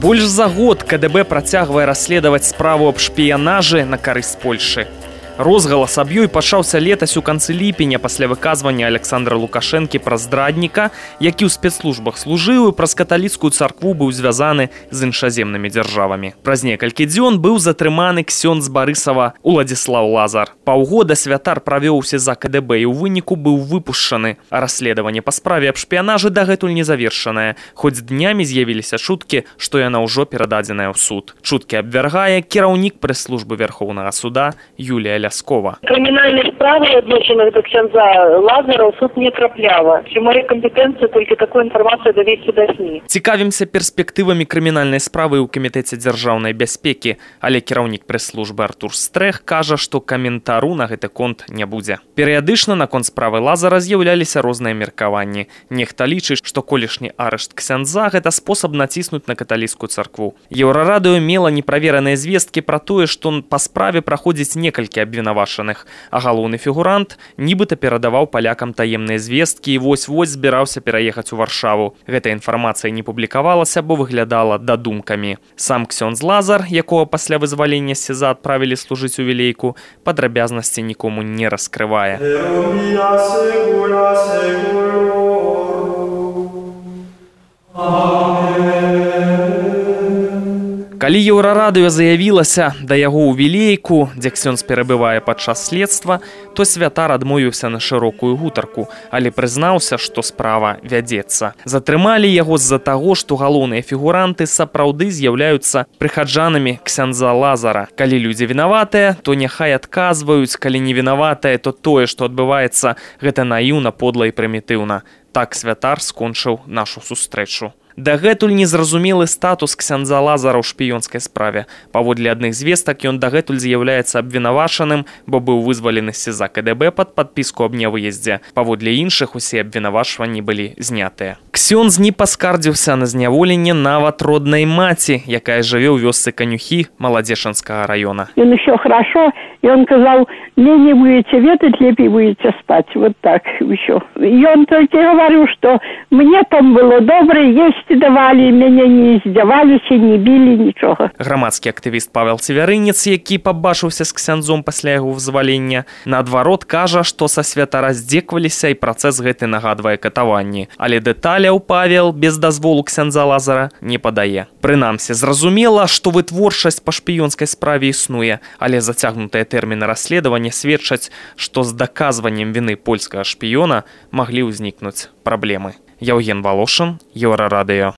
Больш за год КДБ працягвае расследаваць справу аб шпіянажы на карысць Польшы. Розгалас аб ёй пачаўся летась у канцы ліпеня пасля выказвання Александра Лукашэнкі пра здрадніка, які ў спецслужбах служыў і праз каталіцкую царкву быў звязаны з іншаземнымі дзяржавамі. Праз некалькі дзён быў затрыманы ксёндз Барысава Уладзіслаў Лазар. Паўгода святар правёў у СІЗА КДБ і ў выніку быў выпушчаны. А расследаванне па справе аб шпіянажы дагэтуль не завершанае, хоць днямі з'явіліся чуткі, што яна ўжо перададзеная ў суд. Чуткі абвяргае кіраўнік прэс-службы Верховнага суда Юлія Ляскова. Криминальные справы, относительно до ксяндза Лазара, в суд не трапляла. В моей компетенции только такую информацию довести до СМИ. Цікавімся перспектывамі крымінальнай справы ў камітэце дзяржаўнай бяспекі, але кіраўнік прэс-службы Артур Стрэх кажа, што каментару на гэты конт не будзе. Перыядычна наконт справы Лазара з'яўляліся розныя меркаванні. Нехта лічыць, што колішні арышт ксяндза – гэта спосаб націснуць на каталіцкую царкву. Еўрарадыё мела неправераныя звесткі пра тое, што па справе праходзіць некалькі абвінавачаных, а галоўны фігурант нібыта перадаваў палякам таемныя звесткі і вось-вось збіраўся пераехаць у Варшаву. Гэта інфармацыя не публікавалася, бо выглядала дадумкамі. Сам ксёндз Лазар, якога пасля вызвалення з СІЗА адправілі служыць у Вілейку, падрабязнасці нікому не раскрывае. Калі Еўрарадыё заявілася да яго ў Вілейку, дзе ксёндз перабывае падчас следства, то святар адмовіўся на шырокую гутарку, але прызнаўся, што справа вядзецца. Затрымалі яго з-за таго, што галоўныя фігуранты сапраўды з'яўляюцца прыхаджанамі ксяндза Лазара. Калі людзі вінаватыя, то няхай адказваюць, калі не вінаватыя, то тое, што адбываецца, гэта наіўна, подла і прымітыўна. Так святар скончыў нашу сустрэчу. Дагэтуль незразумелы статус ксяндза Лазара ў шпіёнскай справе. Паводле адных звестак ён дагэтуль з'яўляецца абвінавачаным, бо быў вызвалены з СІЗА КДБ пад падпіску аб нявыездзе. Паводле іншых усе абвінавачванні былі знятыя. Ксёндз не паскардзіўся на зняволенне нават роднай маці, якая жыве ў вёсцы Канюхі Маладзешанскага района. Он еще хорошо, и он сказал, не будете ведать, лепей будете спать. Вот так еще. И он только говорил, что мне там было добре, есть давали, мяне не издевались, не били, нічога. Грамадскі актывіст Павел Цевярынец, які пабачыўся з ксяндзом пасля яго вызвалення, наадварот кажа, што са святара здзекваліся і працэс гэты нагадвае катаванні. Але дэталяў Павел без дазволу ксяндза Лазара не падае. Прынамсі, зразумела, што вытворчасць па шпіёнскай справе існуе, але зацягнутыя тэрміны расследавання сведчаць, што з даказваннем віны польскага шпіёна маглі ўзнікнуць праблемы. Яўген Валошын, Еўрарадыё.